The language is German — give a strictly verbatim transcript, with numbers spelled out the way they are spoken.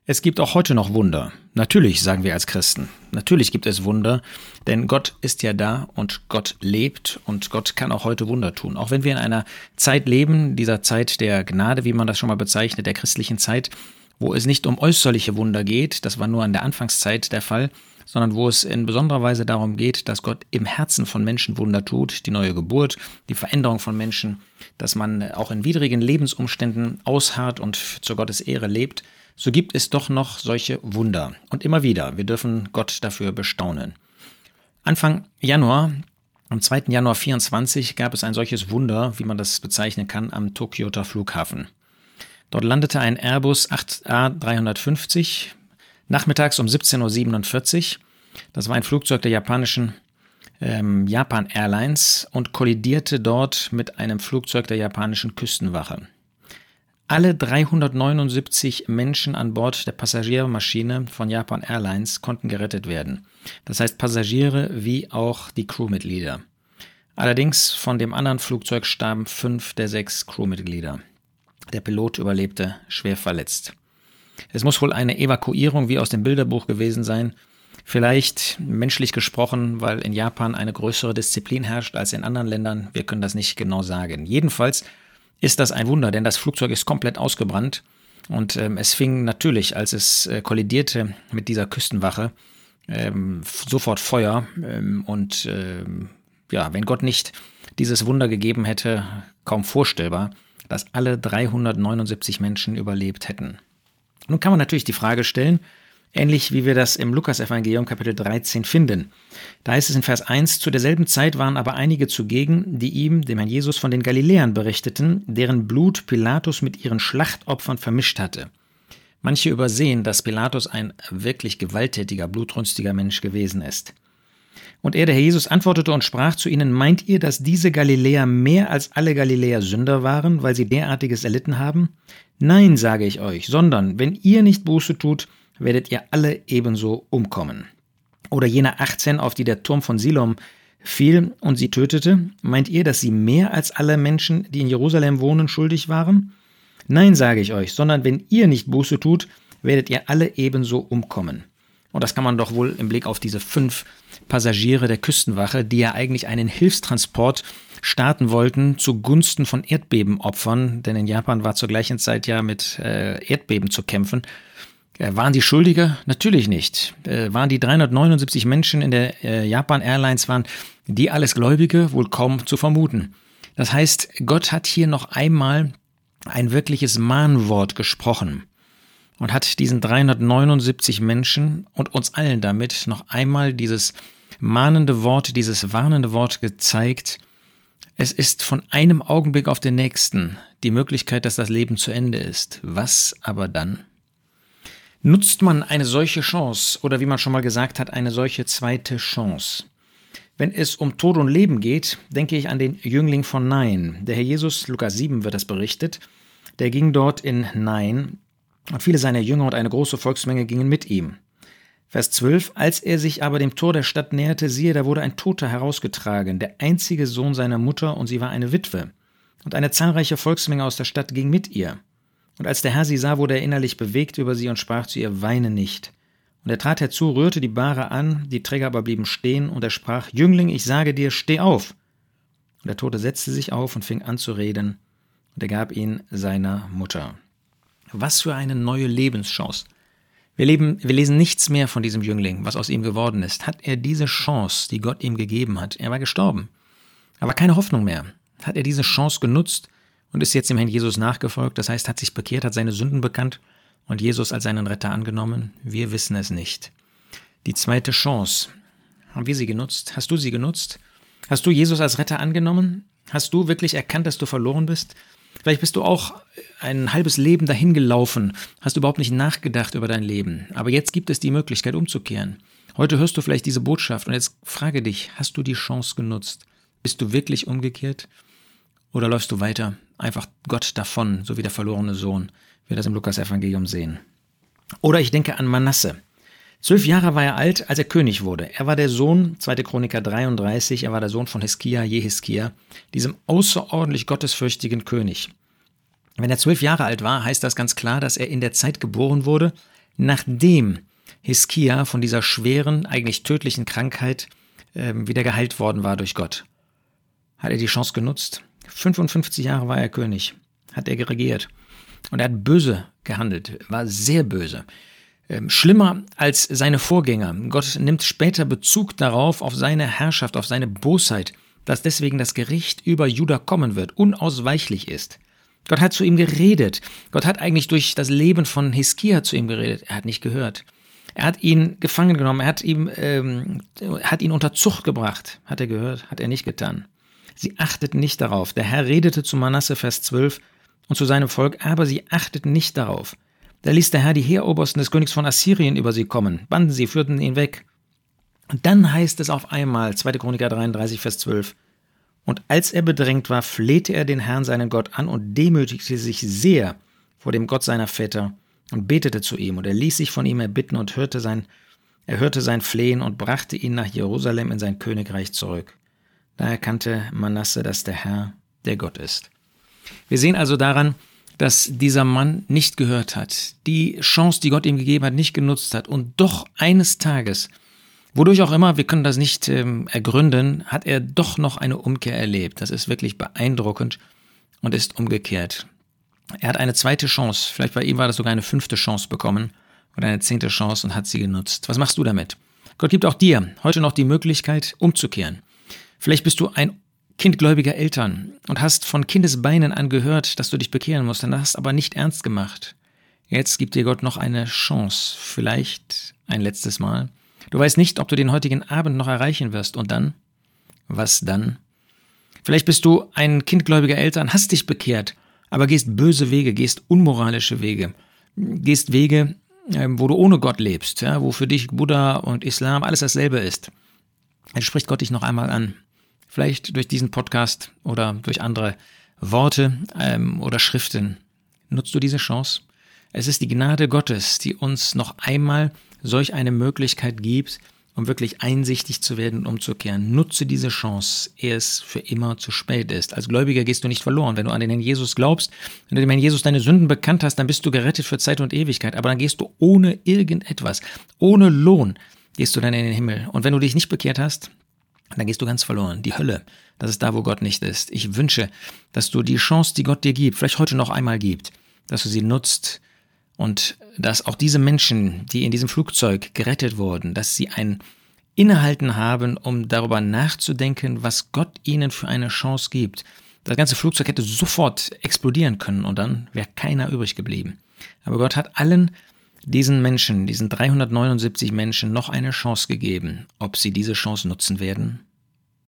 Es gibt auch heute noch Wunder. Natürlich, sagen wir als Christen. Natürlich gibt es Wunder, denn Gott ist ja da und Gott lebt und Gott kann auch heute Wunder tun. Auch wenn wir in einer Zeit leben, dieser Zeit der Gnade, wie man das schon mal bezeichnet, der christlichen Zeit, wo es nicht um äußerliche Wunder geht, das war nur in der Anfangszeit der Fall, sondern wo es in besonderer Weise darum geht, dass Gott im Herzen von Menschen Wunder tut, die neue Geburt, die Veränderung von Menschen, dass man auch in widrigen Lebensumständen ausharrt und zu Gottes Ehre lebt. So gibt es doch noch solche Wunder. Und immer wieder, wir dürfen Gott dafür bestaunen. Anfang Januar, am zweiten Januar vierundzwanzig, gab es ein solches Wunder, wie man das bezeichnen kann, am Tokioter Flughafen. Dort landete ein Airbus acht A dreihundertfünfzig, nachmittags um siebzehn Uhr siebenundvierzig. Das war ein Flugzeug der japanischen ähm, Japan Airlines und kollidierte dort mit einem Flugzeug der japanischen Küstenwache. Alle dreihundertneunundsiebzig Menschen an Bord der Passagiermaschine von Japan Airlines konnten gerettet werden. Das heißt Passagiere wie auch die Crewmitglieder. Allerdings von dem anderen Flugzeug starben fünf der sechs Crewmitglieder. Der Pilot überlebte schwer verletzt. Es muss wohl eine Evakuierung wie aus dem Bilderbuch gewesen sein. Vielleicht menschlich gesprochen, weil in Japan eine größere Disziplin herrscht als in anderen Ländern. Wir können das nicht genau sagen. Jedenfalls ist das ein Wunder, denn das Flugzeug ist komplett ausgebrannt und ähm, es fing natürlich, als es äh, kollidierte mit dieser Küstenwache, ähm, sofort Feuer ähm, und ähm, ja, wenn Gott nicht dieses Wunder gegeben hätte, kaum vorstellbar, dass alle dreihundertneunundsiebzig Menschen überlebt hätten. Nun kann man natürlich die Frage stellen, ähnlich wie wir das im Lukas-Evangelium Kapitel dreizehn finden. Da heißt es in Vers eins, zu derselben Zeit waren aber einige zugegen, die ihm, dem Herrn Jesus, von den Galiläern berichteten, deren Blut Pilatus mit ihren Schlachtopfern vermischt hatte. Manche übersehen, dass Pilatus ein wirklich gewalttätiger, blutrünstiger Mensch gewesen ist. Und er, der Herr Jesus, antwortete und sprach zu ihnen, meint ihr, dass diese Galiläer mehr als alle Galiläer Sünder waren, weil sie derartiges erlitten haben? Nein, sage ich euch, sondern wenn ihr nicht Buße tut, werdet ihr alle ebenso umkommen. Oder jener achtzehn, auf die der Turm von Siloam fiel und sie tötete, meint ihr, dass sie mehr als alle Menschen, die in Jerusalem wohnen, schuldig waren? Nein, sage ich euch, sondern wenn ihr nicht Buße tut, werdet ihr alle ebenso umkommen. Und das kann man doch wohl im Blick auf diese fünf Passagiere der Küstenwache, die ja eigentlich einen Hilfstransport starten wollten zugunsten von Erdbebenopfern, denn in Japan war zur gleichen Zeit ja mit äh, Erdbeben zu kämpfen. Äh, waren die Schuldige? Natürlich nicht. Äh, waren die dreihundertneunundsiebzig Menschen in der äh, Japan Airlines, waren die alles Gläubige? Wohl kaum zu vermuten. Das heißt, Gott hat hier noch einmal ein wirkliches Mahnwort gesprochen und hat diesen dreihundertneunundsiebzig Menschen und uns allen damit noch einmal dieses mahnende Wort, dieses warnende Wort gezeigt. Es ist von einem Augenblick auf den nächsten die Möglichkeit, dass das Leben zu Ende ist. Was aber dann? Nutzt man eine solche Chance oder wie man schon mal gesagt hat, eine solche zweite Chance? Wenn es um Tod und Leben geht, denke ich an den Jüngling von Nain. Der Herr Jesus, Lukas sieben wird das berichtet, der ging dort in Nain und viele seiner Jünger und eine große Volksmenge gingen mit ihm. Vers zwölf, als er sich aber dem Tor der Stadt näherte, siehe, da wurde ein Toter herausgetragen, der einzige Sohn seiner Mutter, und sie war eine Witwe. Und eine zahlreiche Volksmenge aus der Stadt ging mit ihr. Und als der Herr sie sah, wurde er innerlich bewegt über sie und sprach zu ihr, weine nicht. Und er trat herzu, rührte die Bahre an, die Träger aber blieben stehen, und er sprach, Jüngling, ich sage dir, steh auf. Und der Tote setzte sich auf und fing an zu reden, und er gab ihn seiner Mutter. Was für eine neue Lebenschance. Wir, leben, wir lesen nichts mehr von diesem Jüngling, was aus ihm geworden ist. Hat er diese Chance, die Gott ihm gegeben hat, er war gestorben, aber keine Hoffnung mehr, hat er diese Chance genutzt und ist jetzt dem Herrn Jesus nachgefolgt, das heißt, hat sich bekehrt, hat seine Sünden bekannt und Jesus als seinen Retter angenommen? Wir wissen es nicht. Die zweite Chance, haben wir sie genutzt? Hast du sie genutzt? Hast du Jesus als Retter angenommen? Hast du wirklich erkannt, dass du verloren bist? Vielleicht bist du auch ein halbes Leben dahin gelaufen, hast überhaupt nicht nachgedacht über dein Leben. Aber jetzt gibt es die Möglichkeit umzukehren. Heute hörst du vielleicht diese Botschaft und jetzt frage dich, hast du die Chance genutzt? Bist du wirklich umgekehrt? Oder läufst du weiter, einfach Gott davon, so wie der verlorene Sohn, wie wir das im Lukas-Evangelium sehen? Oder ich denke an Manasse. Zwölf Jahre war er alt, als er König wurde. Er war der Sohn, zweite Chroniker dreiunddreißig, er war der Sohn von Hiskia, Jehiskia, diesem außerordentlich gottesfürchtigen König. Wenn er zwölf Jahre alt war, heißt das ganz klar, dass er in der Zeit geboren wurde, nachdem Hiskia von dieser schweren, eigentlich tödlichen Krankheit äh, wieder geheilt worden war durch Gott. Hat er die Chance genutzt? fünfundfünfzig Jahre war er König, hat er regiert. Und er hat böse gehandelt, war sehr böse. Ähm, schlimmer als seine Vorgänger. Gott nimmt später Bezug darauf, auf seine Herrschaft, auf seine Bosheit, dass deswegen das Gericht über Juda kommen wird, unausweichlich ist. Gott hat zu ihm geredet. Gott hat eigentlich durch das Leben von Hiskia zu ihm geredet. Er hat nicht gehört. Er hat ihn gefangen genommen, er hat, ihm, ähm, hat ihn unter Zucht gebracht. Hat er gehört? Hat er nicht getan. Sie achteten nicht darauf. Der Herr redete zu Manasse, Vers zwölf, und zu seinem Volk, aber sie achteten nicht darauf. Da ließ der Herr die Heerobersten des Königs von Assyrien über sie kommen, banden sie, führten ihn weg. Und dann heißt es auf einmal, zweite Chroniker dreiunddreißig, Vers zwölf, und als er bedrängt war, flehte er den Herrn, seinen Gott, an und demütigte sich sehr vor dem Gott seiner Väter und betete zu ihm. Und er ließ sich von ihm erbitten und hörte sein, er hörte sein Flehen und brachte ihn nach Jerusalem in sein Königreich zurück. Da erkannte Manasse, dass der Herr der Gott ist. Wir sehen also daran, dass dieser Mann nicht gehört hat, die Chance, die Gott ihm gegeben hat, nicht genutzt hat und doch eines Tages, wodurch auch immer, wir können das nicht ähm, ergründen, hat er doch noch eine Umkehr erlebt. Das ist wirklich beeindruckend und ist umgekehrt. Er hat eine zweite Chance, vielleicht bei ihm war das sogar eine fünfte Chance bekommen oder eine zehnte Chance und hat sie genutzt. Was machst du damit? Gott gibt auch dir heute noch die Möglichkeit, umzukehren. Vielleicht bist du ein Kind gläubiger Eltern und hast von Kindesbeinen an gehört, dass du dich bekehren musst, dann hast aber nicht ernst gemacht. Jetzt gibt dir Gott noch eine Chance, vielleicht ein letztes Mal. Du weißt nicht, ob du den heutigen Abend noch erreichen wirst. Und dann? Was dann? Vielleicht bist du ein Kind gläubiger Eltern, hast dich bekehrt, aber gehst böse Wege, gehst unmoralische Wege, gehst Wege, wo du ohne Gott lebst, ja, wo für dich Buddha und Islam alles dasselbe ist. Dann spricht Gott dich noch einmal an. Vielleicht durch diesen Podcast oder durch andere Worte ähm, oder Schriften. Nutzt du diese Chance? Es ist die Gnade Gottes, die uns noch einmal solch eine Möglichkeit gibt, um wirklich einsichtig zu werden und umzukehren. Nutze diese Chance, ehe es für immer zu spät ist. Als Gläubiger gehst du nicht verloren. Wenn du an den Herrn Jesus glaubst, wenn du dem Herrn Jesus deine Sünden bekannt hast, dann bist du gerettet für Zeit und Ewigkeit. Aber dann gehst du ohne irgendetwas, ohne Lohn, gehst du dann in den Himmel. Und wenn du dich nicht bekehrt hast, dann gehst du ganz verloren. Die Hölle, das ist da, wo Gott nicht ist. Ich wünsche, dass du die Chance, die Gott dir gibt, vielleicht heute noch einmal gibt, dass du sie nutzt und dass auch diese Menschen, die in diesem Flugzeug gerettet wurden, dass sie ein Innehalten haben, um darüber nachzudenken, was Gott ihnen für eine Chance gibt. Das ganze Flugzeug hätte sofort explodieren können und dann wäre keiner übrig geblieben. Aber Gott hat allen diesen Menschen, diesen dreihundertneunundsiebzig Menschen noch eine Chance gegeben. Ob sie diese Chance nutzen werden?